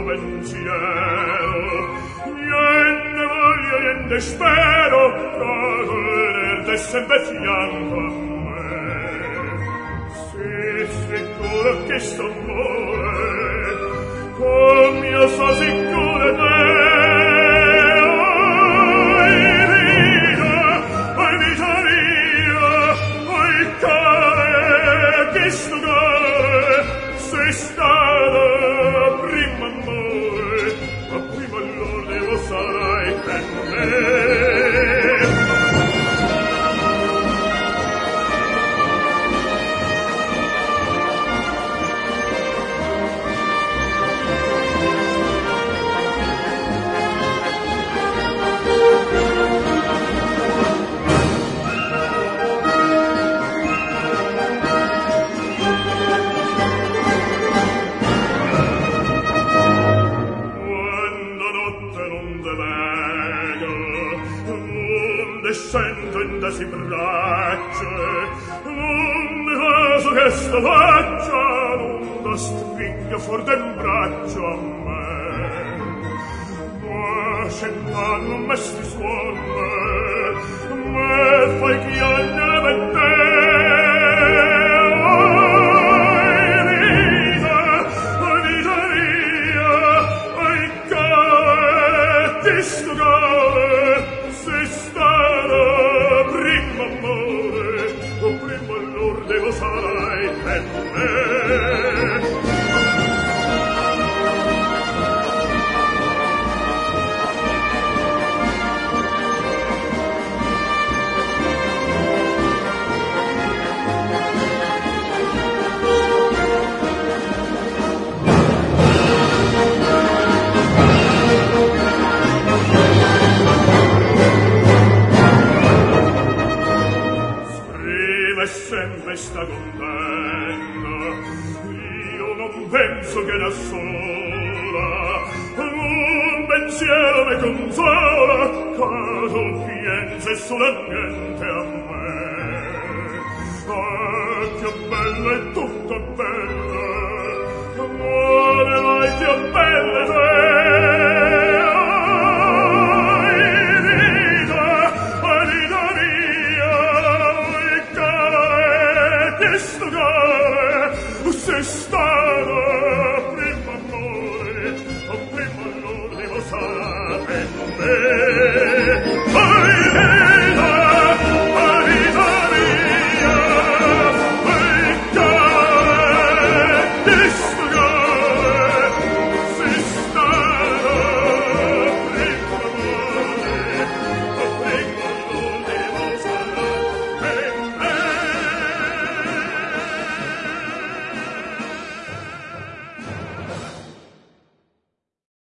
pensiero, niente voglio, niente spero, caso venerde sempre fianco a me. Sì, sicuro che sto amore, come io so sicuro te. Si braccia, non caso che sta faccia, non da stringa fuor del braccio a me. Ma cent'anno me sti suona, me fai chiagnere per te. Sta condanna, io non penso che da sola un pensiero mi consola, caso pensa solamente a me. Ah, che bello è tu